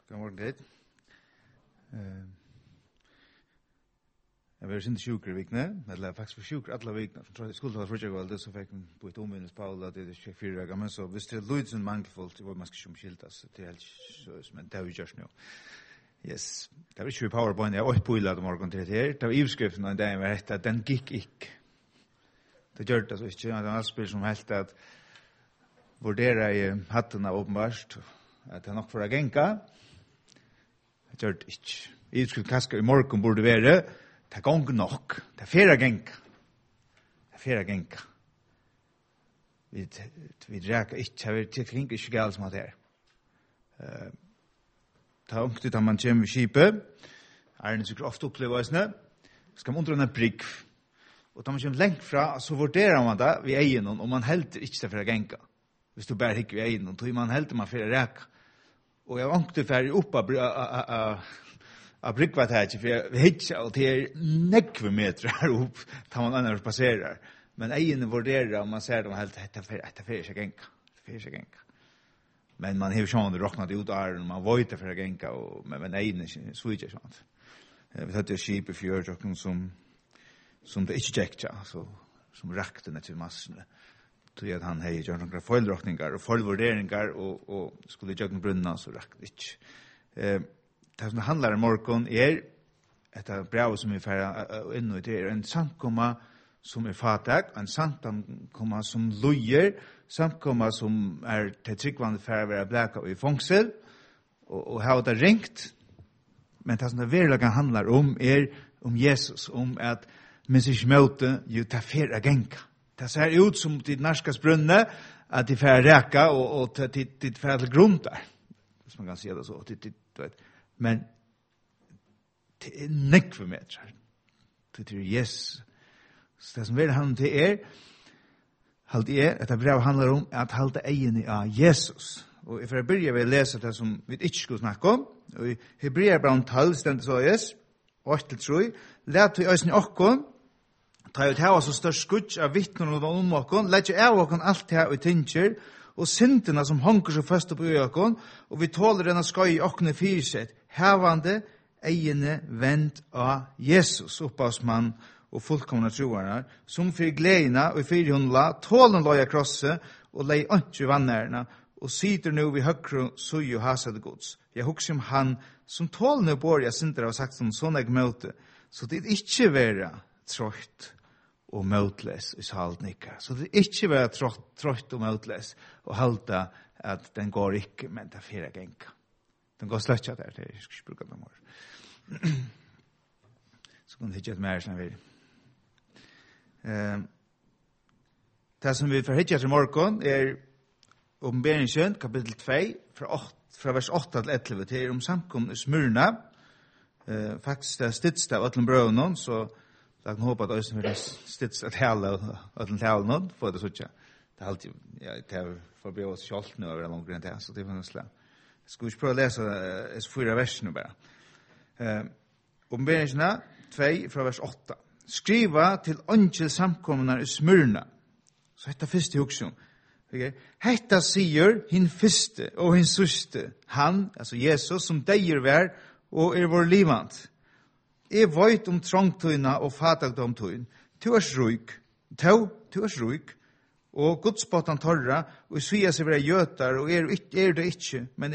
God morgen, Gret. Jeg var ikke sjuker i vikene, eller faktisk var sjuker alle vikene. Jeg skulle ta frutjagvalget, så fikk jeg på et omvinnes Paul, at det ikke 4 dager, men så hvis det er lydsen mangelfullt, det var man skal ikke skiltas, det er helt så, men det har vi gjort nå. Yes, det var ikke i PowerPoint, jeg var ikke på illa morgen til det her, det var ivskriften av den var rett, at den gikk ikke. Det gjør det altså ikke, det var en spil som helt at vurdere i hatten av åpenbart, at det er nok for å genka, det gjør det ikke. Ivskriften kasker i morgen burde være, det gong nok, det er fyrre genka. Det er fyrre genka. Vi dreker ikke, vi tenker ikke galt som det er. Det er omkring at man kommer i skipet, er det sikkert ofte opplevelsene, skal man undre en brygg. Og da man kommer lengt fra, så vurderer man det ved egen, og man helter ikke det for å genka. Hvis du bare hikker ved egen, så man helter man for å reka. Og jeg omkring ferdig opp av bryggvattætje, for vi hittar, og det er nekve meter her opp, da man annars passerer. Men egene vurderer, og man ser dem helt, det er fyrir seg genka. Men man har sånn råknat ut av æren, man vøyter for å genka, men egene så ikke sånn. Vi tatt det skip i fjørtjokken som det ikke gikk, som rakte ned til massene. Tog at han hei gjør noen feilråkningar og feilvurderingar, og skulle gjøre noen brunna, så rakte det ikke. Det som handlar om morgon et brev som vi får inn i det en samkomma som fatag, en samkomma som lujer, samkomma som til tryggvande for å være blæka i fangsel, og har det ringt. Men det som det virkelig handlar om Jesus, om at mens ikke møte, jo ta fyrre genka. Det ser ut som ditt narskas brunne, at de får reka, og ditt får til grunn der. Hvis man kan si det så, men det er nekve meter. Det er Jesus. Så det som vil handle til at det brev handler om at halte egene av Jesus. Og for jeg begynner ved å lese det som vi ikke skulle snakke om. Og i Hebreerbrevet 12 stendet så Jesus, 8-3, let vi øyne okkon, ta ut her så størst skutsk av vittnen og om okkon, let jo av okkon alt her og tinger, og syndene som hanker så først opp i okkon, og vi tåler denne skøy i okkene fyrsett, hevande egene vent av Jesus, opphavsmann og fullkomne troerne, som for gledene og for hundla, tålen la jeg krosse, og lei ønske vannærene, og sitter nå vi høyre så jo hasade gods. Jeg husker om han som tålende bor jeg synder av sagt som sånn jeg møte, så det er ikke være trått og møtles i saltnika. Så det er ikke være trått og møtles og halte at den går ikke, men det er fire genka. Den går slett der, det er ikke brukt av dem. Så kan det ikke mer som jeg vil. Det som vi får hittet til morgen åpenberingen, kapittel 2, fra vers 8 til 11, det om samkomne Smyrna. Faktisk det er stidst av Øtlen Brøvnen, så jeg kan håpe at Øystein vil stidst av hele Øtlen Talen, for det så ikke. Det er alltid, det er for å bli oss kjalt nå over langt enn det, så det er vanskelig. Jeg skal ikke prøve å lese 4 versene bare. Åpenberingen 2, fra vers 8. Skriva til åndkjell samkomne Smyrna. Så dette første huksom. Okay. Hetta sier hin fyrste og hin sørste, han, altså Jesus, som deier vær og vår livant. Jeg vet om trangtøyna og fatagdomtøyn. Du er sjuk, og godspotan torra, og sier seg være gjøtar, og det ikke, men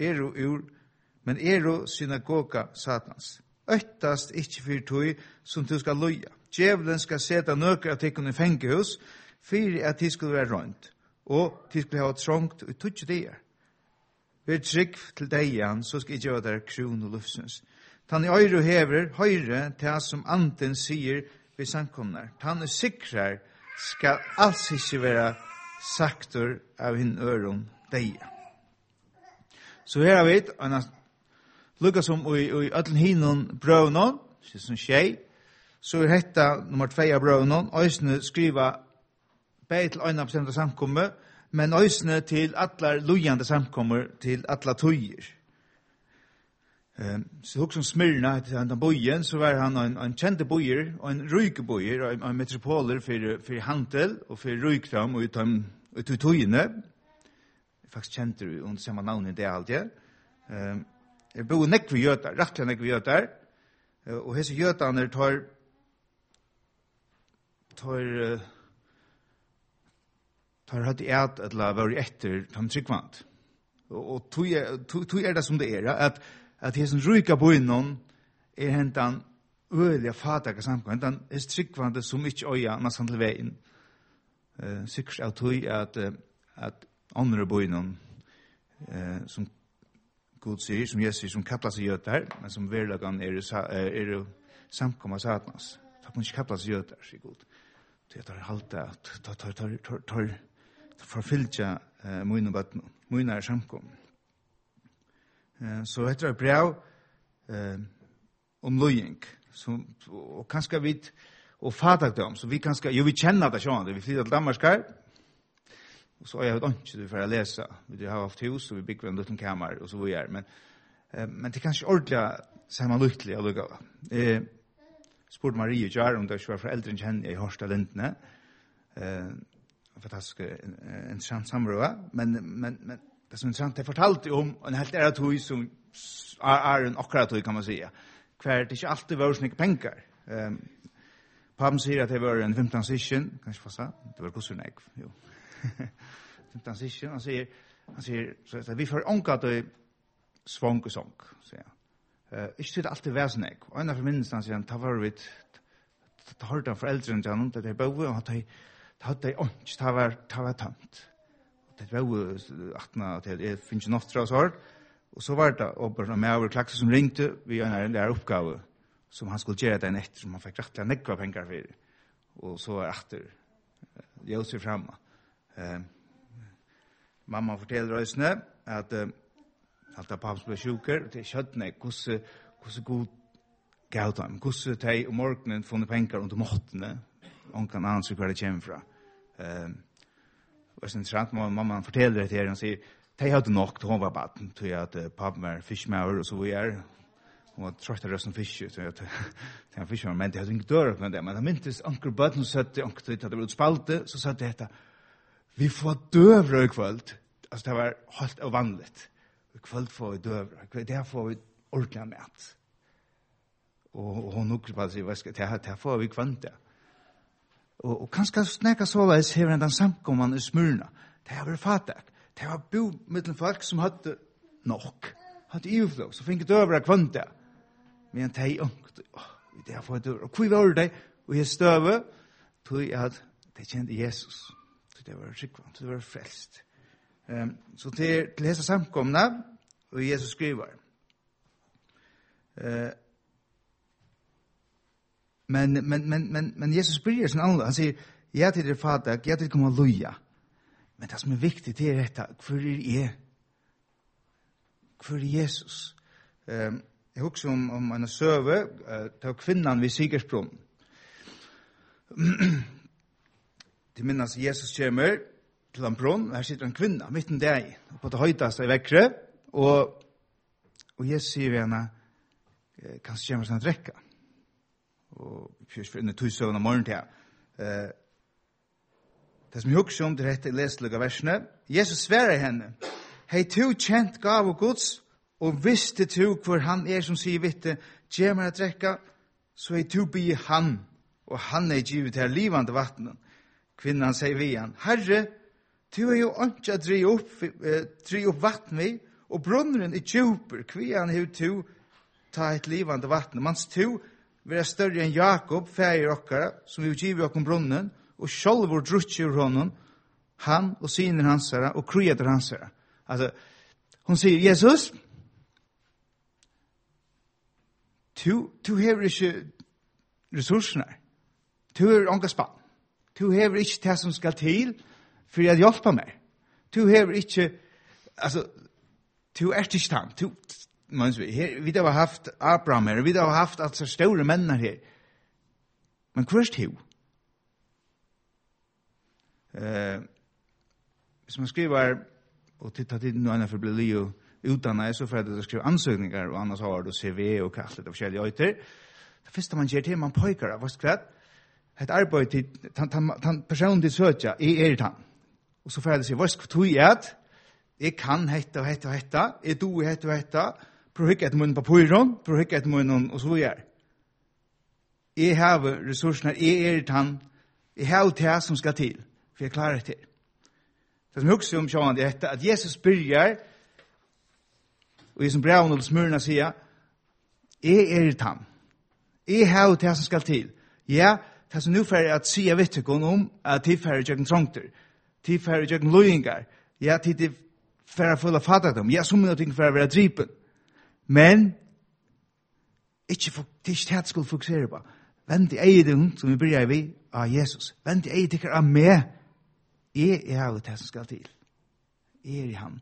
synagoga satans. Øttast ikke for tøy som du skal loja. Djevelen skal seta nøkker av tikkene i fengehus, for at de skulle være rønt. Og de skulle ha trångt og tutsi dier. Vi trygg til deian, så skal jeg gjøre der kron og lufsens. Tann i øyre hever, høyre, til som anden sier vi samkomner. Tann i sikrar skal alls ikke være saktor av hinn øron deia. Så her har vi lukka som i ötlen hinnon brøvnon, som skjei, så hetta nummer 2 av brøvnon, øysene skriva bei til øyne bestemte samkommer, men øysene til atler lujande samkommer til atler tøyer. Så hos som Smyrna, til han bojen, så var han en kjente bojer, og en ryke bojer, og en metropoler for handel, og for rykdom, og ut tøyene. Faktisk kjente du under samme navn i det alltid. bor nekk vi jötar, rettelig nekk vi jötar, og hese jötarna tar hatt eit eller var etter de tryggvand. Og tog det som det at hesen ryka boinnon hentan øyelig fataka samkommet, hentan hese tryggvand som ikke øya nesten til veien. Sikkert av tog at andre boinnon som God sier, som Jesus sier, som kapplas i jötar, men som verlagan samkommet satans. Ta kun ikke kapplas i jötar, sier God. Det tar halta tar forfylja munar samkom. Så heter det brev om løying, og kanskje vi og fatagdom, så vi kanskje, jo vi kjenner det sånn, vi flytter til Danmark her, og så har jeg hatt ikke for å lese, vi har haft hus, og vi bygger en liten kammer, og så vi men det er kanskje ordentlig samme lykkelig å lukke av. Spurte Marie Jar om det ikke var foreldre kjenner i Horsta Lindene. Fantastisk interessant samråd. Men det som er interessant, det fortalte om en helt eratoi som en akkuratoi, kan man säga. Hver det ikke alltid var så mye penger. Pappen sier at det var en 15 session, kanskje fast det var kusser nek. Jo. 15 session, han sier så vi får ångat og svång og sång, sier han. Ikke til det alltid væsnek. Og en av forminnelsen sier han, ta var vidt, ta hørte han foreldrene til han, det er bøve, og det hadde jeg ånds, ta var tømt. Det er bøve, at jeg finnes ikke nåttra og så og så var det oppe med over klakse som ringte, vi en der oppgave, som han skulle gjøre den etter, som han fikk rettelig nekva penger for, og så etter, Josef framme. Mamma forteller røysene, at alt av papps ble sjuker, og til kjøttene, hvordan god gav dem, hvordan de om morgenen funnet penger under måttene, og kan anse hva det kommer fra. Og det er interessant, mamma forteller det til her, og sier, de hadde nok til hun var baden, til at pappen var fiskmauer, og så vi hun var trøtt av røsten fiske, til at han fiskmauer, men de hadde ikke dør med det, men han myntes anker baden, og søtte anker til at det ble utspalte, så sa det vi får døvre i kveld, altså det var helt uvanligt. I kveld får vi døvre, der får vi ordentlig mat. Og hun nukker på å si, det får vi kvant det. Og kanskje snakka såleis her enn den samkomman i Smyrna, det har vært fatak. Det var bo mellom folk som hadde nok, hadde ivflå, så fikk døvre kvant det. Men de ångte, det har fått døvre. Og hvor var det? Og jeg støve, tog jeg at de kjente Jesus. Det var skikkvant, det var frelst. Så til hese samkomna, og Jesus skriver. Men Jesus bryr sin andre. Han sier, ja til det fatak, ja til det kommer loja. Men det som er viktig, det er dette, hvor jeg? Hvor Jesus? Jeg husker om en søve, til kvinnan ved Sigersbrunn. Til minnes Jesus kommer til en brunn, og her sitter en kvinna, midten deg, på det høytaste i vekkre, og Jesus sier ved henne, kanskje kommer sånn drekka. Og først for inn i 2 søvn av morgen til. Det som jeg husker om, det heter leselige versene. Jesus sverer henne, hei to kjent gav og gods, og visste to hvor han som sier vitte, kommer å drekka, så hei to bli han, og han givet her livande vattnet. Kvinnan sier vi han, Herre, du jo ikke å dri opp vatten vi, og brunneren er djuper, kvian har du ta et livande vatten. Mans to vil større enn Jakob, feir okkara, som vi giver okkom brunnen, og sjolvor drutjer honom, han og syner hansara, og kryeder hansara. Altså, hun sier, Jesus, du hever ikke ressursene, du hever ånga spann. Du hever ikke det som skal til for å hjelpe meg. Du hever ikke, altså, du er ikke stand. Vi har haft Abraham her, vi har haft altså store menner her. Men hvor er du? Hvis man skriver, og tittar til noen for å bli livet utdannet, så får jeg skrive ansøkninger, og annars har du CV og kallet og forskjellige øyter. Det første man gjør til, man pøyker av, hva et arbeid til personen til søtja i tan. Og så får jeg si, hva skal du gjøre? Jeg kan hette og hette og hette, jeg do hette og hette, for å hykke etter munnen på pyron, for å hykke etter munnen og så videre. Jeg har ressursene, jeg tann, jeg har det som skal til, for jeg klarer det. Det som husker om sjåan det er at Jesus byrjar, og i som brevn og smørna sier, jeg tann, jeg har det som skal til. Ja, det som nu fer at sier vittekon om at tilfærer jøkken trångter, tilfærer jøkken løyingar, ja, til fer full av fattigdom, ja, som noe ting fer å være dripen. Men, ikke det skulle fokusere på. Vend i eiden, som vi bryr vi, av Jesus. Vend i eiden av meg. Jeg har det som skal til. Jeg i han.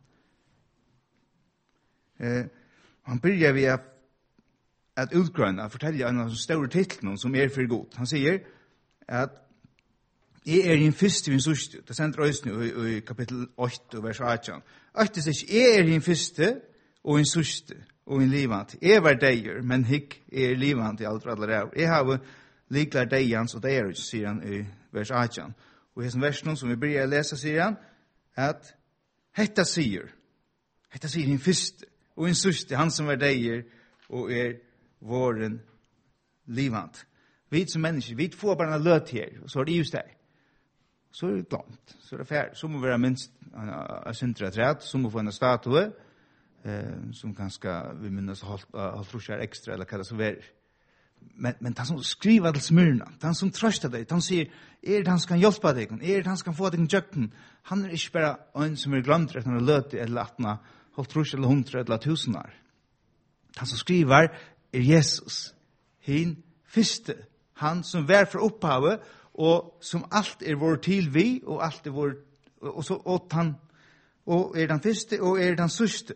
Han bryr vi at utgrønne, at fortelle en av de store titlene som for god. Han sier at jeg i en fyrste min sørste. Det sender oss nå i kapittel 8, vers 18. 8 sier ikke, jeg i en fyrste og en sørste. Og en livant. Jeg var deier, men hikk livant i alt for alle ræv. Jeg har liklar deians og deier, sier han i vers 18. Og i versen som vi börjar läsa sier han, at hetta sier en fyrste, og en sørste, han som var deier, og våren livant. Vi som mennesker, vi får bare en løt her, og så det just det. Så det glömt, så det færd. Så må være minst en syntra træt, så må få en statue, som kanskje vi minnes halvtrusjar ekstra, eller hva det så være. Men han som skriver til smyrna, han som trøster deg, han sier, det han som kan hjelpe deg, det han som kan få deg i jøkken, han ikke bare en som glemt etter en løte, eller at han halvtrusjar, eller 100, eller 1000 år. Han som skriver Jesus, hin fyrste, han som vær fra opphavet, og som alt vår til vi, og alt vår, og så åt han, og den fyrste, og den sørste.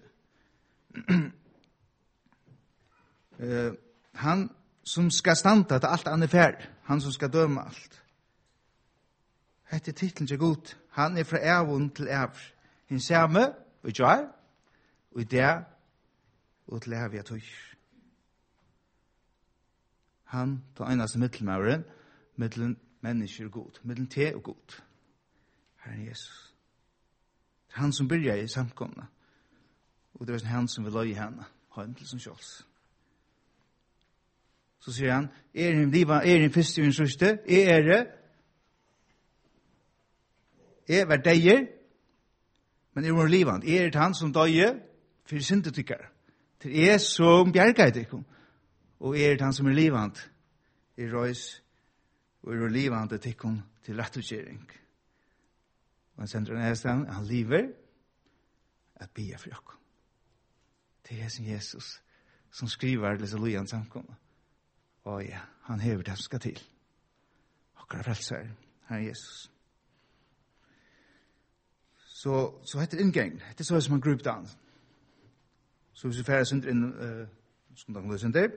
Han som skal standa til alt han færd, han som skal døme alt. Hette titlen til god. Han fra ævun til ævr. Hin samme, og i jar, og i det, og til ævr jeg tøy. Han tar eneste middelmauren, middelen mennesker god, middelen te og god. Herren Jesus. Han som byrjar i samkomna. Og det er han som vil løye henne, han til som kjøls. Så sier han, en fyrste og en sørste, jeg var deier, men jeg var livan. Jeg han som døye, for syndetykkere. Til jeg som bjergeit ikke. Og jeg han som livant, jeg røys, og jeg livant til ikke til rettutgjering. Og han sender en sted, han lever, at bia for dere. Det er som Jesus, som skriver disse lojan samkomne. Og ja, han hever det som skal til. Akkurat frelser, Herre Jesus. Så heter det inngang. Det er så som han gruppet an. Så hvis vi færre synder inn, som da kan løse synder.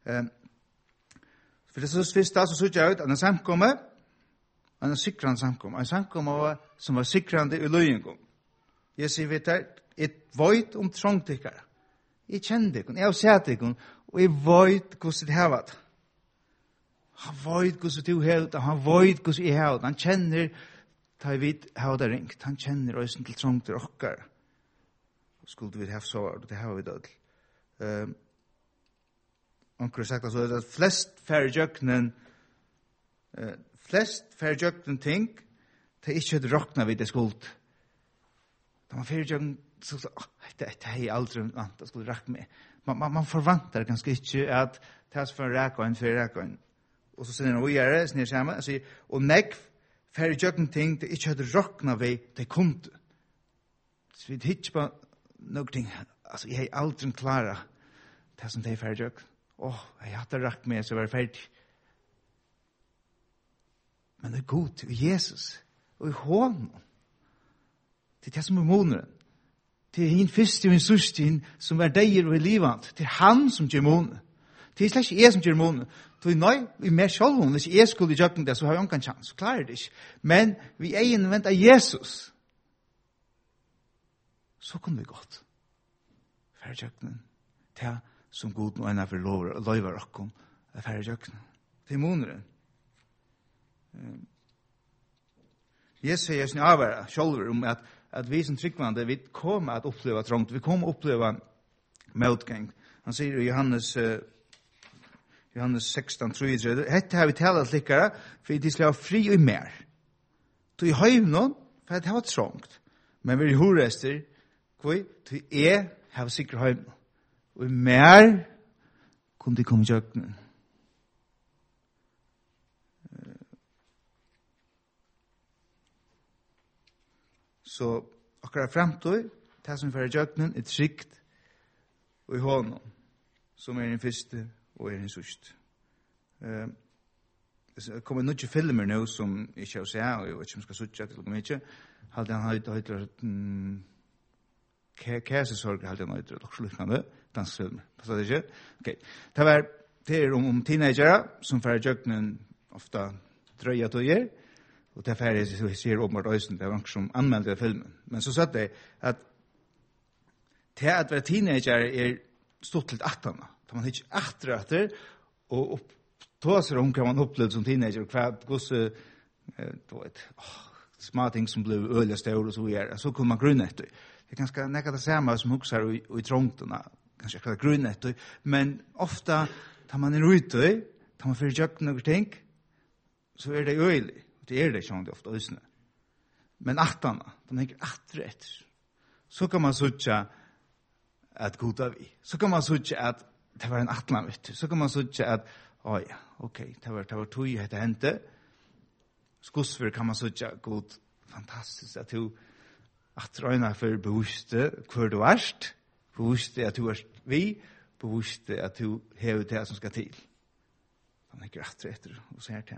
For det er så først da, så synes jeg ut, han er samkommet, han er sikrande samkommet. Han er samkommet som var sikrande i løyengom. Jeg sier, vet du, et vøyt om trångtikkere. Jeg kjenner det, jeg har sett det, og jeg vet hvordan det har vært. Han vet hvordan du har det, han vet hvordan jeg har det. Han kjenner, da jeg vet, har det ringt. Han kjenner øysen til trångt til okker. Skulle vi ha så, det har vi død. Onker har sagt at flest færre jøkkenen ting, det er ikke råkna vid det skuld. Da man færre jøkkenen, så det har jeg aldri vant at skulle række med. Man forvantar ganske ikke at det er for rækøyn, for rækøyn. Og så sier han, og gjør det, snir sammen, og negv, færre jøkken ting, det ikke hadde råkna ved det kunde. Så vi hittar på noen ting, altså jeg har aldri klara det som det er færre jøkken. Jeg hadde rækk med, så var det ferdig. Men det er god, og Jesus, og i hånden, det er det som er måneden. Det er hin fyrste og hin sørste som er deier og i livet. Det er han som gjør måneden. Det er slett ikke jeg som gjør måneden. Det er nøy, vi er mer selv om, hvis jeg skulle gjøre det, så har jeg ikke en chans, så klarer det ikke. Men vi er innvendt av Jesus. Så kunne vi godt. Færre jøkken, det som god nå enn for løyver okkom, er færre jøkken. Det er måneden. Jesus sier sin avvære, selv om at vi som tryggvande, vi kommer at oppleva trångt, vi kommer at oppleva motgang. Han säger i Johannes 16:33, hette har vi talat likare, för det ska ha fri och mer. Du har ju någon, för det har varit trångt. Men vi horester, kvoi, du har sikkert hem. Og mer kunne de komme i jøkkenen. Så akkurat fremtøy, det som fører jøkkenen, trygt og i hånden, som den første og den sørste. Det kommer nog ikke filmer nå som ikke har sett, og jeg vet ikke om jeg skal sutte til dem ikke. Han hadde Kæsesorg hadde han høyt slukkende dansfilmer. Passar det ikke? Ok. Det om teenagere som fører jøkkenen ofte drøye tøyer, og det er jeg sier åpenbart øysen, det var noen som anmeldte filmen. Men så sa det at til at være teenager stort til 18. Da man ikke etter, og tåser om hva man opplevde som teenager, hva små ting som ble øyelig større og så videre. Så kunne man grunne etter. Det er ganske nekka det samme som husker i trångtene, kanskje akkurat grunne etter. Men ofta, da man ute, da man fyrir jøkken noen ting, så det øyelig. Det det sånn det ofte øysene. Men 18, de tenker etter. Så kan man sutja at goda vi. Så kan man sutja at det var en 18, vet du. Så kan man sutja at, ja, ok, det var tog jeg hette hente. Skussfer kan man sutja god, fantastisk, at du at røyna for bevisste hvor du erst, bevisste at du er vi, bevisste at du hever det som skal til. Han er ikke etter og ser til.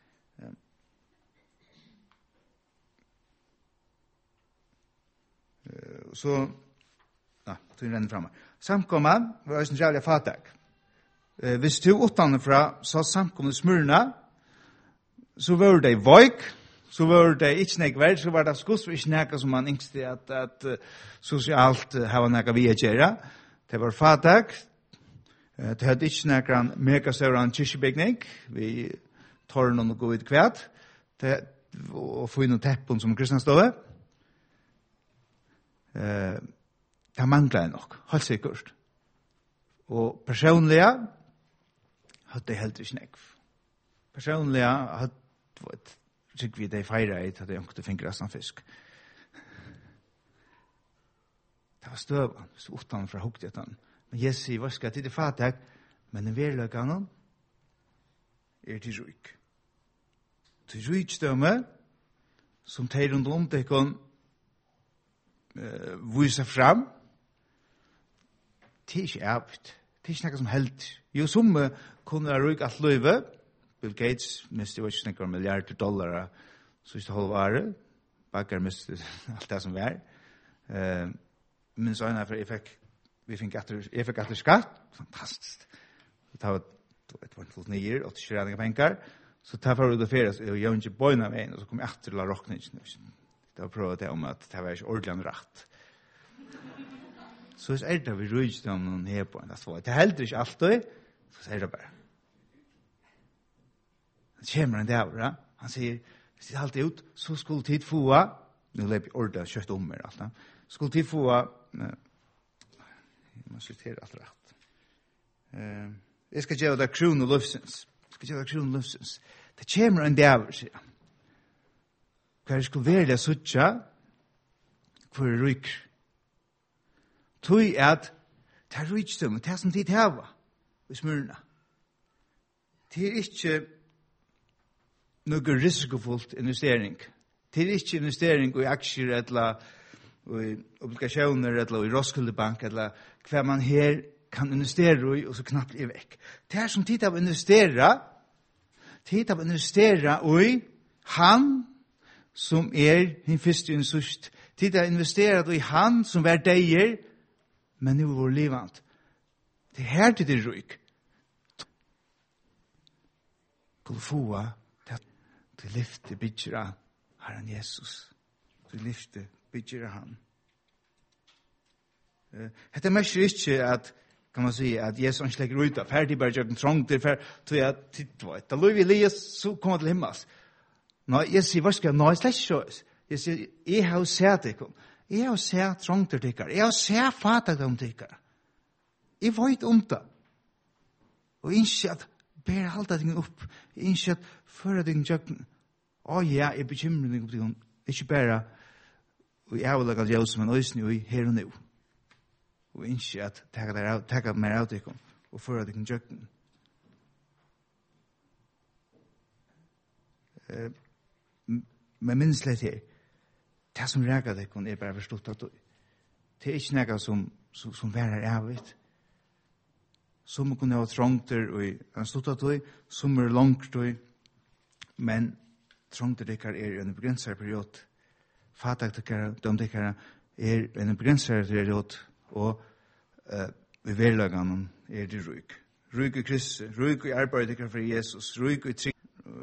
Så, tog renner fremme. Samkommet var også en jævlig fatag. Hvis du utenfra så samkommet smurna, så var det voik, så var det ikke nekver, så var det skuss, ikke nekka som man yngste at sosialt hava nekka vi gjøre. Det var fatag, det hadde ikke nekka megasøren kyrkjebygning, vi tar noen og gå ut kvæt, og få inn noen teppen som kristna stående. Det mangler jeg nok, helt sikkert. Og personlig hadde jeg helt ikke nekv. Personlig hadde vi det feira i at jeg ikke fikk resten fisk. Det var støv, så utan fra huktetan. Men jeg sier, hva skal jeg til det fattig? Men en verløkene til ryk. Til rykstømme, som tar rundt om det kan vise fram, det ikke avt. Det ikke noe som helt. Jo, som kunne ha ryk alt løyve. Bill Gates mistet jo ikke snakker om $milliarder, så ikke halv året. Bakker mistet alt det som var. Men så er jeg fikk etter skatt. Fantastisk. Det var et nyer, 80 redninger penger. Så tar jeg for å utføre, så jeg gjør ikke bøyne med en, og så kom jeg etter til å råkne. Det var prøvd det om at det var ikke ordentlig rett. Så er det vi rydde om noen her på en. Det er heller ikke alltid, så er det bare. Det kommer en dag, han sier, hvis det er alltid ut, så skulle tid få, nå leper jeg ordet kjøtt om mer, alt, skulle tid få, jeg må slutere alt rett. Jeg skal gjøre det kronen og løfsens. Det kommer en dag, sier han. Hva jeg skulle være det suttja, hvor jeg ryker. Tog at det er rykstømme, det er som tid heva, i smørna. Det er ikke noe risikofullt investering. Det er ikke investering i aksjer, eller i obligasjoner, eller i Roskilde Bank, eller hva man her kan investere i, og så knapt er vekk. Det er som tid av investere i han som hin første og sørst. Tid av investere i han som var deier, men nu var livant. Det er her til det ryk. Skulle få til lyfte bygger Herren Jesus. Til lyfte bygger han. Det mest ikke at, kan man si, at Jesus ikke legger ut av ferdig bare gjør den trångt til da lov vi lige så kommer til himmels. Nå, jeg sier, hva skal jeg? Nå, jeg slett ikke. Jeg sier, jeg har sett det. Jeg har sett trångt til dere. Jeg har sett fatet om dere. jeg vet om det. Og ikke at bare halda ting opp. Ikke at føre ting tjøkken. Ja, jeg bekymrer ting opp til henne. Ikke bare og jeg vil lage ljøs, men også nu her og nu. Og ikke at taka mer av ting og føre ting tjøkken. Men minns litt her. Det som reger det bare forstått at det ikke noe som værer avvitt. Som kunne ha trångter og stått at det, som langt men trångter det i en begrenset period. Fatak det en begrenset period og i verlagene det ryk. Ryk i Kristus, ryk i arbeidet for Jesus, ryk i trygg.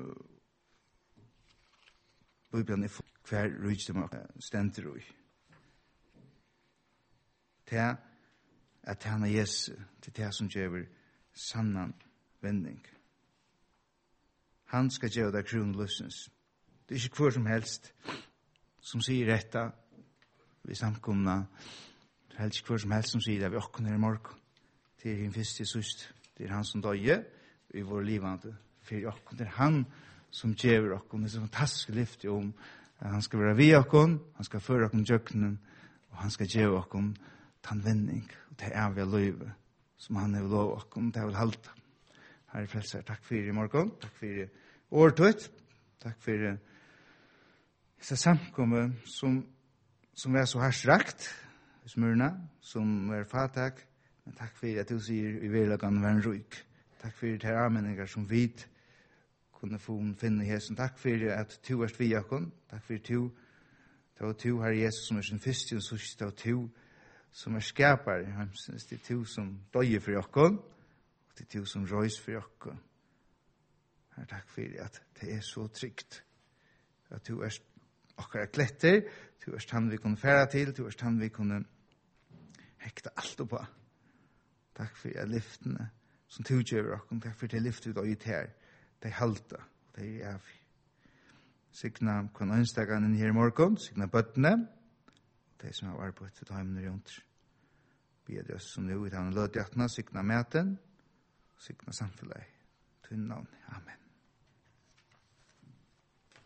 Bibelen hver rydstemme stender i. Det at han er Jesu, til det som gjør sannan vending. Han skal gjøre deg kronen løsens. Det er ikke hver som helst som sier dette ved samkomna. Det er ikke hver som helst som sier det ved åkken her i morgen. Det er hin første sust. Det er han som døye i vår livande for åkken. Det er han som gjør åkken. Det er så fantastisk lyft om at han skal være ved åkken, han skal føre åkken djøkkenen, og han skal gjøre åkken tannvending. Og det er ved løyve som han har lov åkken. Det er vel halta. Herre frelser, takk for i morgen. Takk for åretøyt. Takk for disse samkommer som er så harsrakt i smørna, som er fatak. Men takk for at du sier i verlagan vær en ryk. Takk for det her anmenninger som vid kunne få finne Jesus. Takk for at du er vi åkken. Takk for du. Det var du, Herre Jesus, som er sin første og sørste. Det var du som er skapar. Det er du som døyer for åkken. Og det er du som røys for åkken. Herre, takk for at det er så trygt. At du er okkar kletter. Du er stand vi kunne fære til. Du er stand vi kunne hekta alt oppå. Takk for at lyftene som du gjør åkken. Takk for at det lyfter vi døyt her. Det er halta. Det er evig. Signa kon ønstagan her i morgen. Signa bøttene. De som har arbeidt til døymene rundt. Be det oss som nu i denne lødjattene. Signa mæten. Signa samfunnet. Til navn. Amen.